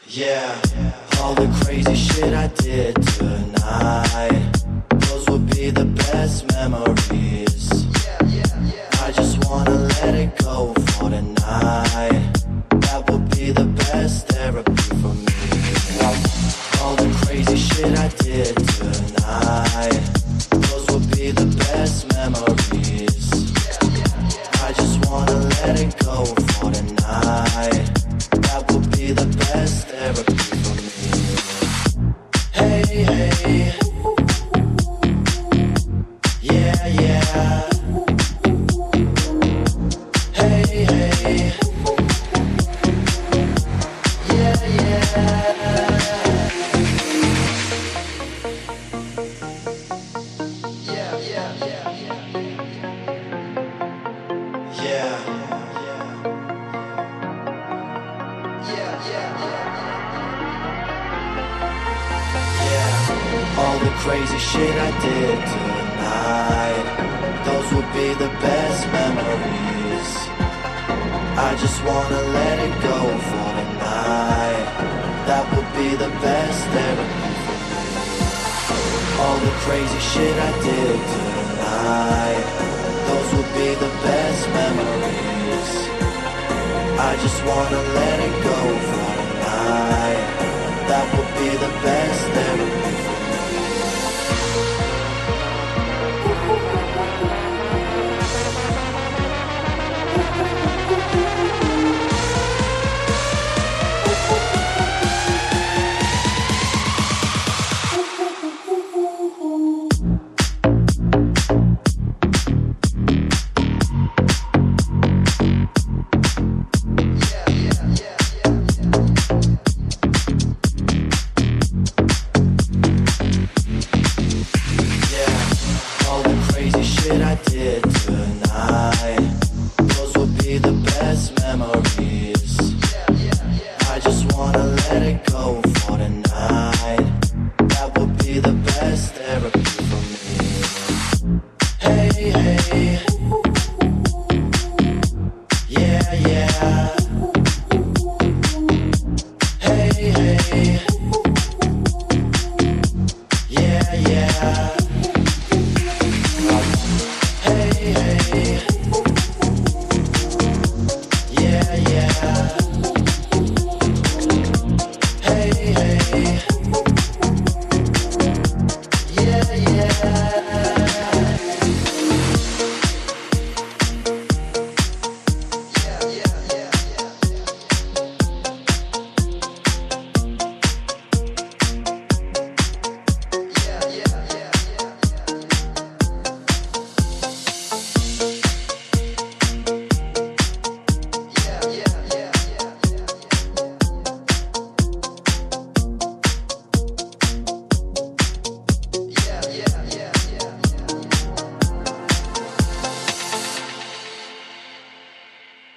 Yeah, all the crazy shit I did tonight, those would be the best memories. I just wanna let it go for tonight. That would be the best therapy for me. All the crazy shit I did tonight, those would be the best memories. I just wanna let it go for tonight. That would be the best therapy for me. Hey, hey. Yeah, yeah. Hey, hey. Yeah, yeah. Yeah, yeah, yeah, yeah. Yeah. All the crazy shit I did tonight, those would be the best memories. I just wanna let it go for tonight. That would be the best therapy for me. All the crazy shit I did tonight, those would be the best memories. I just wanna let it go for tonight. That would be the best